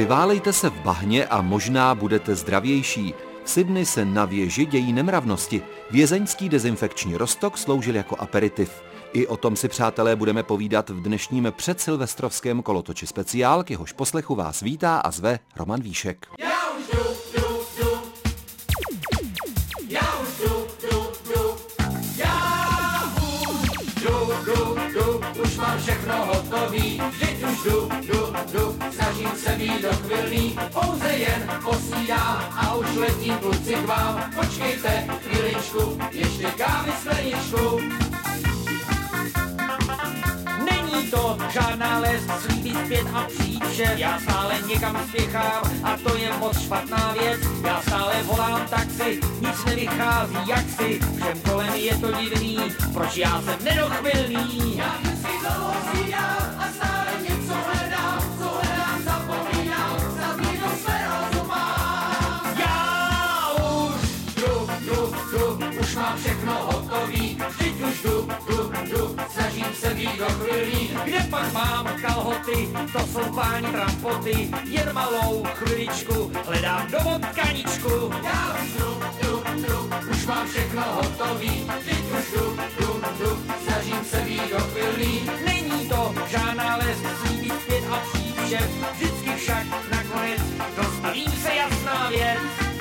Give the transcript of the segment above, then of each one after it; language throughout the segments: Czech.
Neválejte se v bahně a možná budete zdravější. V Sydney se na věži dějí nemravnosti. Vězeňský dezinfekční roztok sloužil jako aperitiv. I o tom si, přátelé, budeme povídat v dnešním předsilvestrovském kolotoči speciál, k jehož poslechu vás vítá a zve Roman Víšek. Už mám všechno hotový, vždyť už jdu, snažím se být dochvilný, pouze jen posídám a už letím kluci k vám. Počkejte chviličku, ještě kávy skleničku. Není to žádná les, slíbit zpět a přijít vše. Já stále někam spěchám a to je moc špatná věc. Já stále volám taxi, nic nevychází jaksi. Všem kolem je to divný, proč já jsem nedochvilný. Já si dlouho řídám a stále něco hledám, co hledám, zapomínám, snad někdo své rozumám. Já už jdu, už mám všechno hotový, vždyť už jdu, snažím se být dochvilný. Kde pak mám kalhoty, to jsou páni trampoty, jen malou chviličku, hledám domov kaničku. Já už jdu, už mám všechno hotový, vždyť už jdu, snažím se být dochvilný. Není to žádná les, slíbit zpět a přijít vše, vždycky však nakonec dostavím se jasná věc.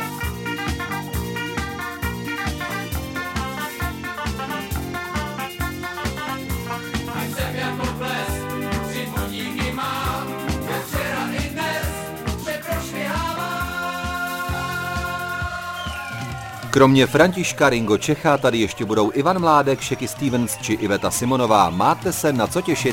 Kromě Františka Ringo Čecha tady ještě budou Ivan Mládek, Shaky Stevens či Iveta Simonová. Máte se na co těšit.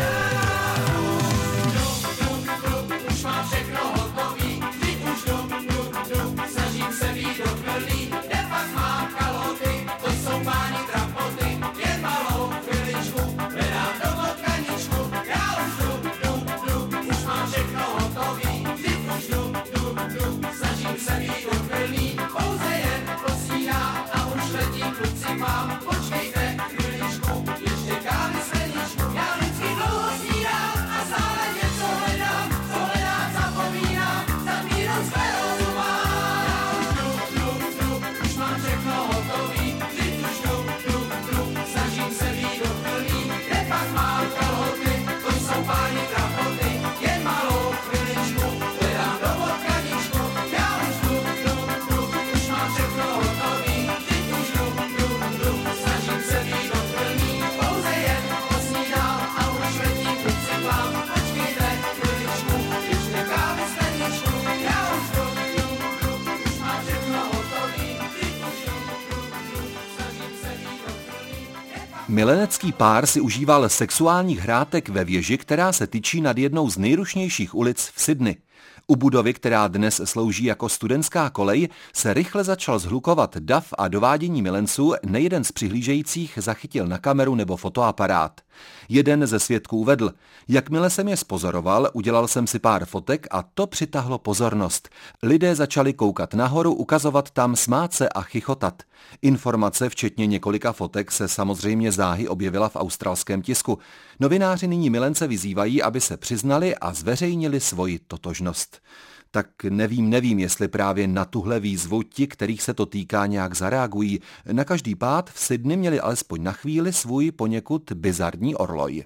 Milenecký pár si užíval sexuálních hrátek ve věži, která se tyčí nad jednou z nejrušnějších ulic v Sydney. U budovy, která dnes slouží jako studentská kolej, se rychle začal zhlukovat dav a dovádění milenců nejeden z přihlížejících zachytil na kameru nebo fotoaparát. Jeden ze svědků uvedl: jakmile jsem je spozoroval, udělal jsem si pár fotek a to přitáhlo pozornost. Lidé začali koukat nahoru, ukazovat tam, smát se a chichotat. Informace, včetně několika fotek, se samozřejmě záhy objevila v australském tisku. Novináři nyní milence vyzývají, aby se přiznali a zveřejnili svoji totožnost. Tak nevím, jestli právě na tuhle výzvu ti, kterých se to týká, nějak zareagují. Na každý pád v Sydney měli alespoň na chvíli svůj poněkud bizarní orloj.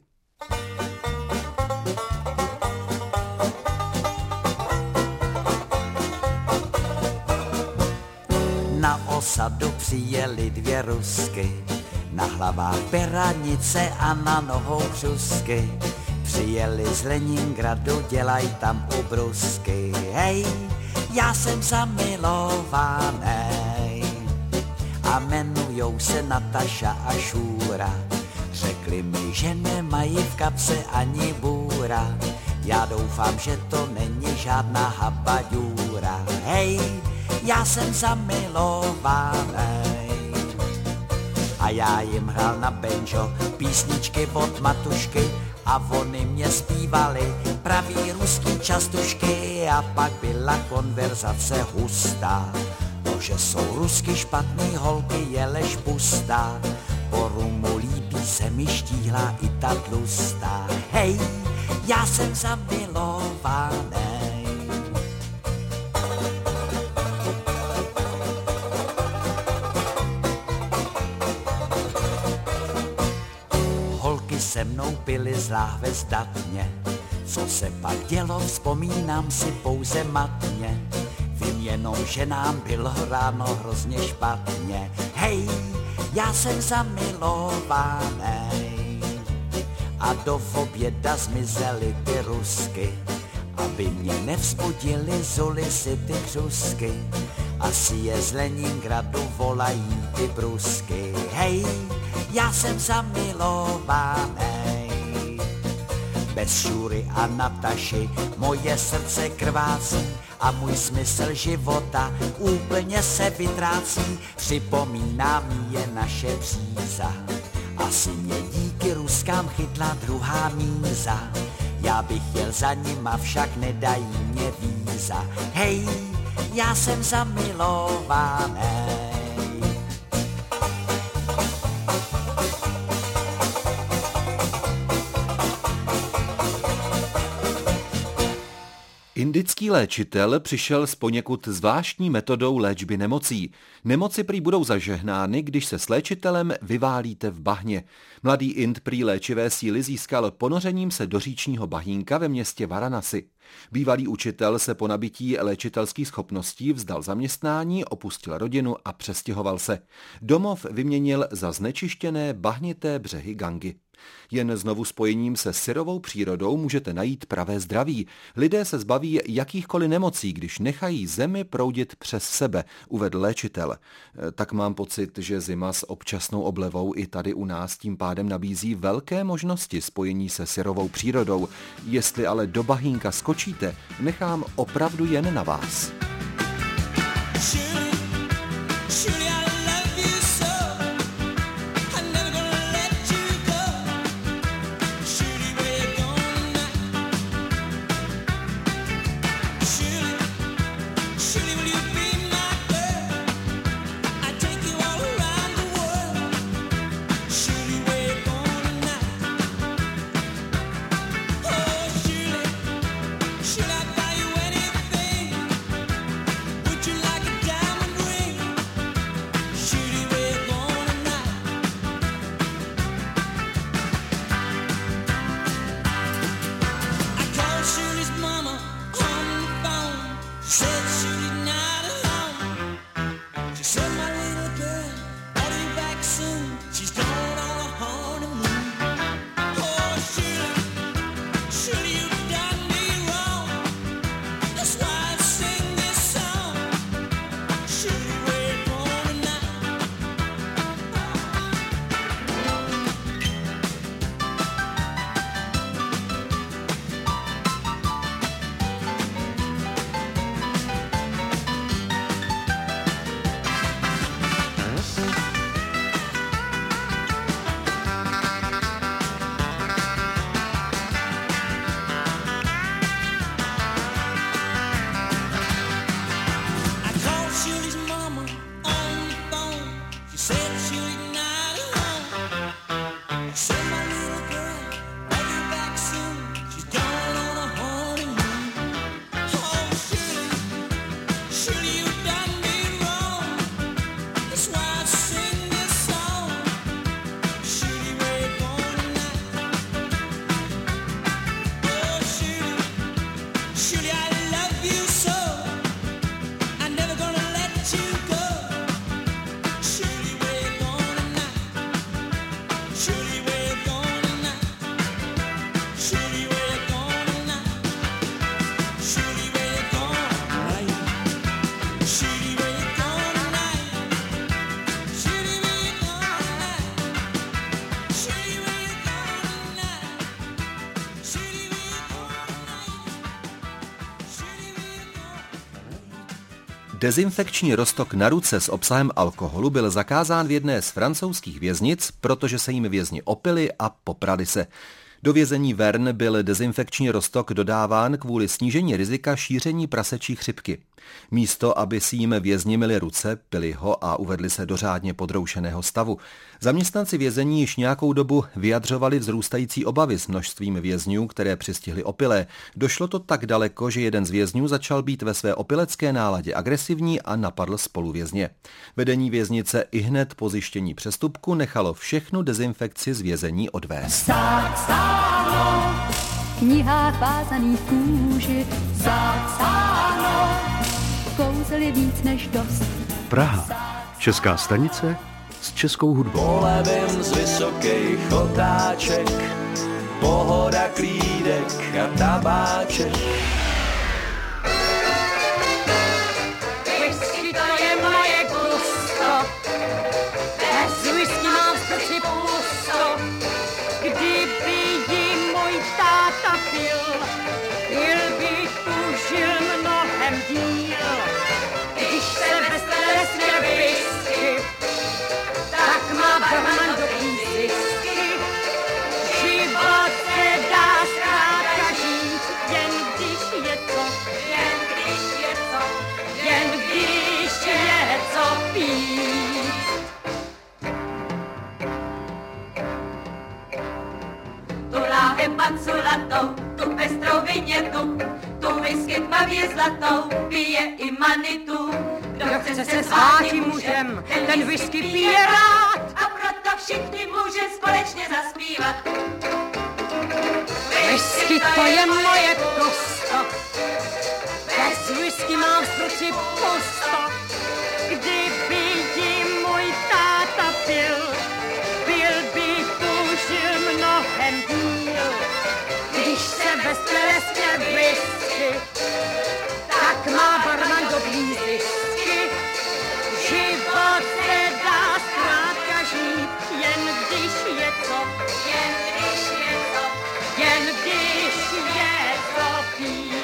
Na osadu přijeli 2 Rusky, na hlavách peranice a na nohou křusky. Přijeli z Leningradu, dělaj tam ubrusky. Hej, já jsem zamilovaný a jmenujou se Nataša a Šura. Řekli mi, že nemají v kapse ani bůra. Já doufám, že to není žádná habaďůra. Hej, já jsem zamilovaný. A já jim hrál na banjo písničky od Matušky a oni mě zpívali pravý ruský častušky. A pak byla konverzace hustá, no že jsou rusky špatný holky, je lež pustá. Po rumu líbí se mi štíhlá i ta tlustá. Hej, já jsem zamilovaný. se mnou pili z láhve zdatně. Co se pak dělo, vzpomínám si pouze matně. Vím jenom, že nám bylo ráno hrozně špatně. Hej, já jsem zamilovaný a do oběda zmizely ty rusky, aby mě nevzbudili z ulici ty křusky. Asi je z Leningradu volají ty brusky. Hej, já jsem zamilovaný. Bez Šury a Nataši moje srdce krvácí a můj smysl života úplně se vytrácí. Připomíná mi je naše bříza, asi mě díky Ruskám chytla druhá míza. Já bych jel za nima, však nedají mě víza. Hej, já jsem zamilovaný. Indický léčitel přišel s poněkud zvláštní metodou léčby nemocí. Nemoci prý budou zažehnány, když se s léčitelem vyválíte v bahně. Mladý Ind prý léčivé síly získal ponořením se do říčního bahínka ve městě Varanasi. Bývalý učitel se po nabití léčitelských schopností vzdal zaměstnání, opustil rodinu a přestěhoval se. Domov vyměnil za znečištěné bahnité břehy Gangy. Jen znovu spojením se syrovou přírodou můžete najít pravé zdraví. Lidé se zbaví jakýchkoliv nemocí, když nechají zemi proudit přes sebe, uvedl léčitel. Tak mám pocit, že zima s občasnou oblevou i tady u nás tím pádem nabízí velké možnosti spojení se syrovou přírodou. Jestli ale do bahínka skočíte, nechám opravdu jen na vás. Dezinfekční roztok na ruce s obsahem alkoholu byl zakázán v jedné z francouzských věznic, protože se jim vězni opili a poprali se. Do vězení Vern byl dezinfekční roztok dodáván kvůli snížení rizika šíření prasečí chřipky. Místo, aby si jim vězni myli ruce, pili ho a uvedli se do řádně podroušeného stavu. Zaměstnanci vězení již nějakou dobu vyjadřovali vzrůstající obavy s množstvím vězňů, které přistihli opilé. Došlo to tak daleko, že jeden z vězňů začal být ve své opilecké náladě agresivní a napadl spoluvězně. Vedení věznice ihned po zjištění přestupku nechalo všechnu dezinfekci z vězení odvést. V knihách vázaných kůži zapsáno, kouzel je víc než dost. Praha. Česká stanice s českou hudbou. Polevím z vysokých otáček, pohoda, klídek a tabáček. Whisky, to je moje gusto, bez whisky mám v srdci pusto. Kdyby ji můj táta pil by tužil mnohem díl. Když se vezme whisky, tak má barman dobrý zisky. Život se dá zkrátka žít, jen když je co pít. Tu láhev panculatou, tu pestrou vinětu, tu whisky tmavě zlatou, pije i manitu. Kdo chce se stát mužem, ten whisky pije rád a proto všichni může společně zaspívat. Whisky, to je moje gusto, bez whisky mám v srdci pusto. Kdyby ji můj táta pil by tužil mnohem díl. Když se vezme whisky, tak má barman dobrý zisky. Život se dá zkrátka žít, jen když je co pít.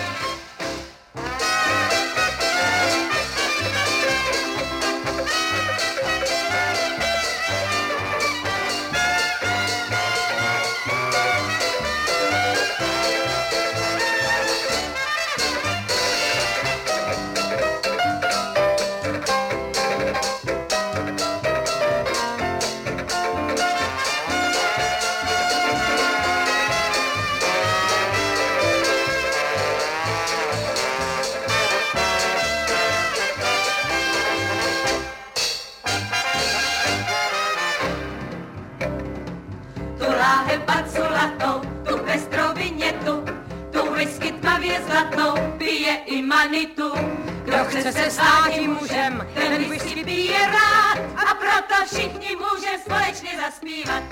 Tu pestrou vinětu, tu whisky tmavě zlatou, pije i manitu. Kdo chce se stát mužem, ten whisky pije rád a proto všichni může společně zaspívat.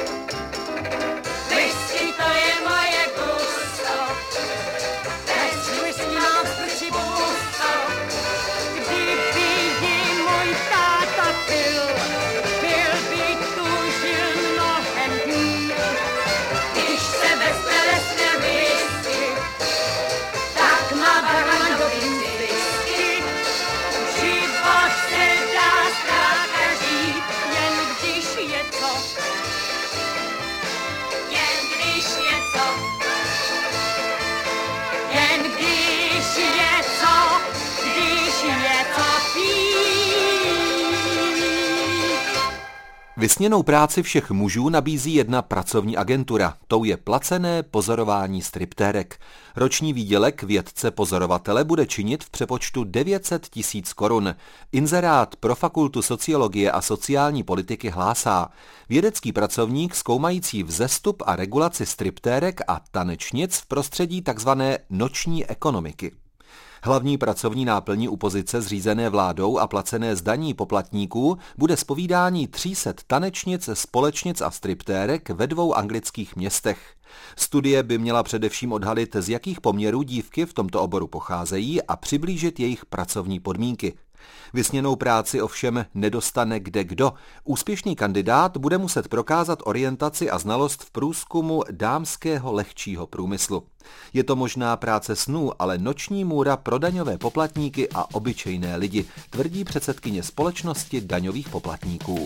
Whisky, to je moje gusto, bez whisky mám v srdci pusto. Kdyby ji můj táta pil by tužil mnohem díl. Když se vezme whisky, tak má barman dobrý zisky. Život se dá zkrátka žít, jen když je co Vysněnou práci všech mužů nabízí jedna pracovní agentura. Tou je placené pozorování striptérek. Roční výdělek vědce pozorovatele bude činit v přepočtu 900 000 korun. Inzerát pro fakultu sociologie a sociální politiky hlásá: vědecký pracovník zkoumající vzestup a regulaci striptérek a tanečnic v prostředí tzv. Noční ekonomiky. Hlavní pracovní náplní u pozice zřízené vládou a placené z daní poplatníků bude zpovídání 300 tanečnic, společnic a striptérek ve 2 anglických městech. Studie by měla především odhalit, z jakých poměrů dívky v tomto oboru pocházejí a přiblížit jejich pracovní podmínky. Vysněnou práci ovšem nedostane kdekdo. Úspěšný kandidát bude muset prokázat orientaci a znalost v průzkumu dámského lehčího průmyslu. Je to možná práce snů, ale noční můra pro daňové poplatníky a obyčejné lidi, tvrdí předsedkyně společnosti daňových poplatníků.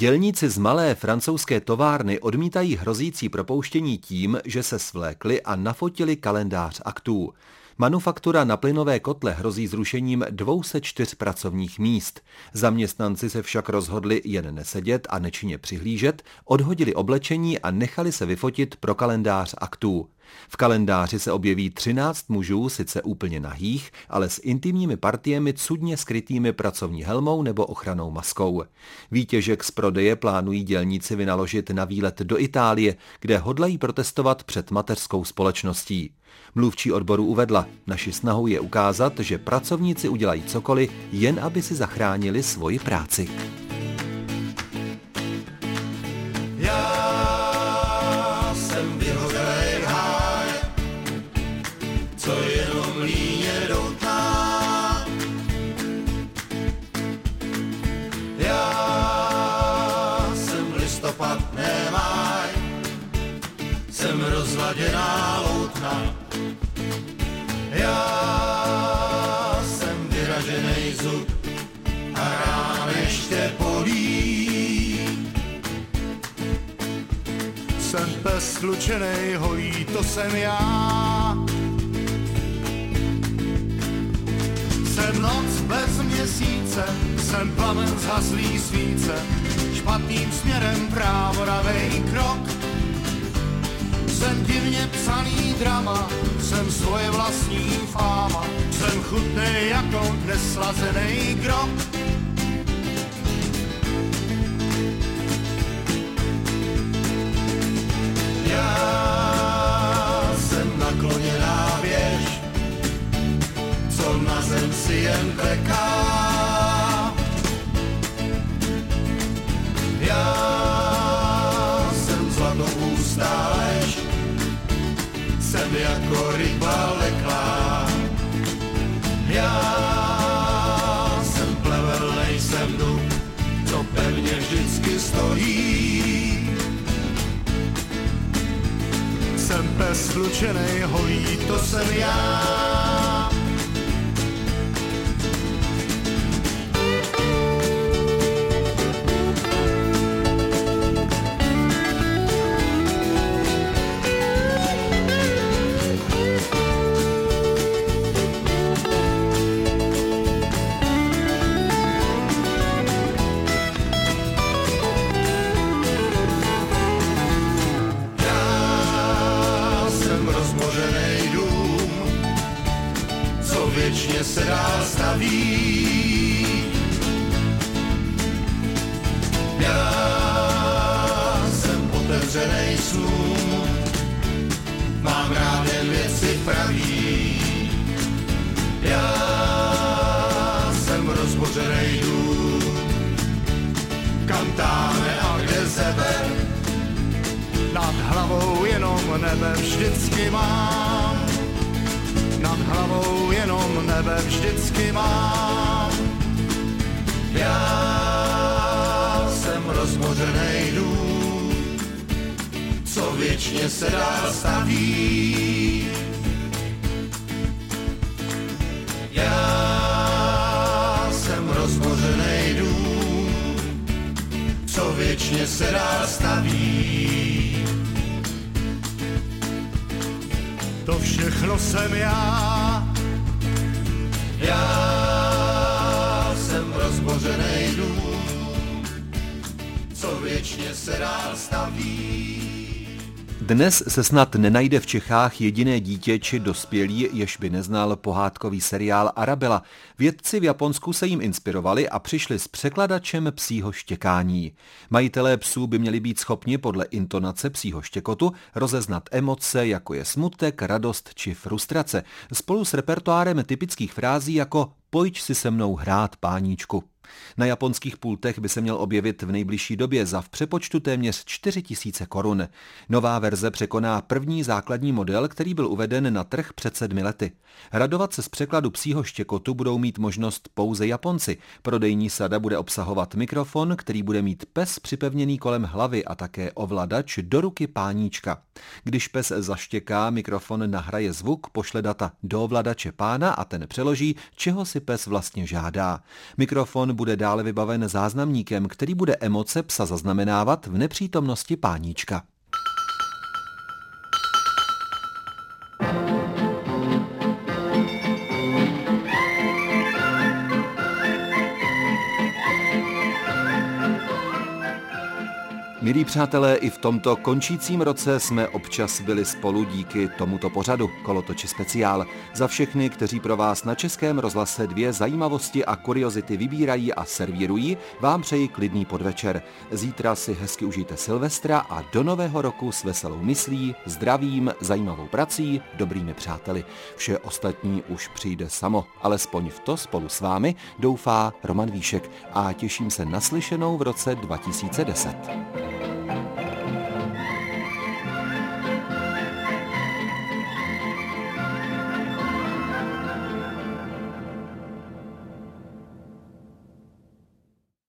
Dělníci z malé francouzské továrny odmítají hrozící propouštění tím, že se svlékli a nafotili kalendář aktů. Manufaktura na plynové kotle hrozí zrušením 204 pracovních míst. Zaměstnanci se však rozhodli jen nesedět a nečinně přihlížet, odhodili oblečení a nechali se vyfotit pro kalendář aktů. V kalendáři se objeví 13 mužů, sice úplně nahých, ale s intimními partiemi cudně skrytými pracovní helmou nebo ochrannou maskou. Výtěžek z prodeje plánují dělníci vynaložit na výlet do Itálie, kde hodlají protestovat před mateřskou společností. Mluvčí odboru uvedla, naši snahou je ukázat, že pracovníci udělají cokoliv, jen aby si zachránili svoji práci. Já jsem vyhořelej háj, co jenom líně doutná. Já jsem listopad, nemáj, jsem rozladěná loutna. Já jsem vyraženej zub a rán ještě bolí. Jsem pes slučenej holí, to jsem já. Jsem noc bez měsíce, jsem plamen zhaslý svíce, špatným směrem právoravej krok. Jsem divně psaný drama, jsem svoje vlastní fáma, jsem chutnej jako neslazený grob. Já jsem nakloněná věž, co na zem si jen kleká. Já jsem zlatoustá lež, jsem jako ryba leklá. Já jsem plevel, nejsem dub, co pevně vždycky stojí. Jsem pes slučenej holí, to jsem já. Věčně se dál staví. Já jsem otevřenej snům, mám rád jen věci pravý. Já jsem rozbořenej dům, kam táhne a kde zeber. Nad hlavou jenom nebe vždycky mám. Nad hlavou jenom nebe vždycky mám. Já jsem rozmořenej dům, co věčně se dál staví. Já jsem rozmořenej dům, co věčně se dál staví. To všechno jsem já. Já jsem rozbořenej dům, co věčně se dál staví. Dnes se snad nenajde v Čechách jediné dítě či dospělý, jež by neznal pohádkový seriál Arabella. Vědci v Japonsku se jim inspirovali a přišli s překladačem psího štěkání. Majitelé psů by měli být schopni podle intonace psího štěkotu rozeznat emoce, jako je smutek, radost či frustrace, spolu s repertoárem typických frází jako pojď si se mnou hrát, páníčku. Na japonských pultech by se měl objevit v nejbližší době za v přepočtu téměř 4 000 korun. Nová verze překoná první základní model, který byl uveden na trh před 7 lety. Radovat se z překladu psího štěkotu budou mít možnost pouze Japonci. Prodejní sada bude obsahovat mikrofon, který bude mít pes připevněný kolem hlavy a také ovladač do ruky páníčka. Když pes zaštěká, mikrofon nahraje zvuk, pošle data do ovladače pána a ten přeloží, čeho si pes vlastně žádá. Mikrofon Roman bude dále vybaven záznamníkem, který bude emoce psa zaznamenávat v nepřítomnosti páníčka. Milí přátelé, i v tomto končícím roce jsme občas byli spolu díky tomuto pořadu Kolotoče speciál. Za všechny, kteří pro vás na Českém rozhlase 2 zajímavosti a kuriozity vybírají a servírují, vám přeji klidný podvečer. Zítra si hezky užijte Silvestra a do nového roku s veselou myslí, zdravím, zajímavou prací, dobrými přáteli. Vše ostatní už přijde samo, alespoň v to spolu s vámi doufá Roman Víšek a těším se na slyšenou v roce 2010.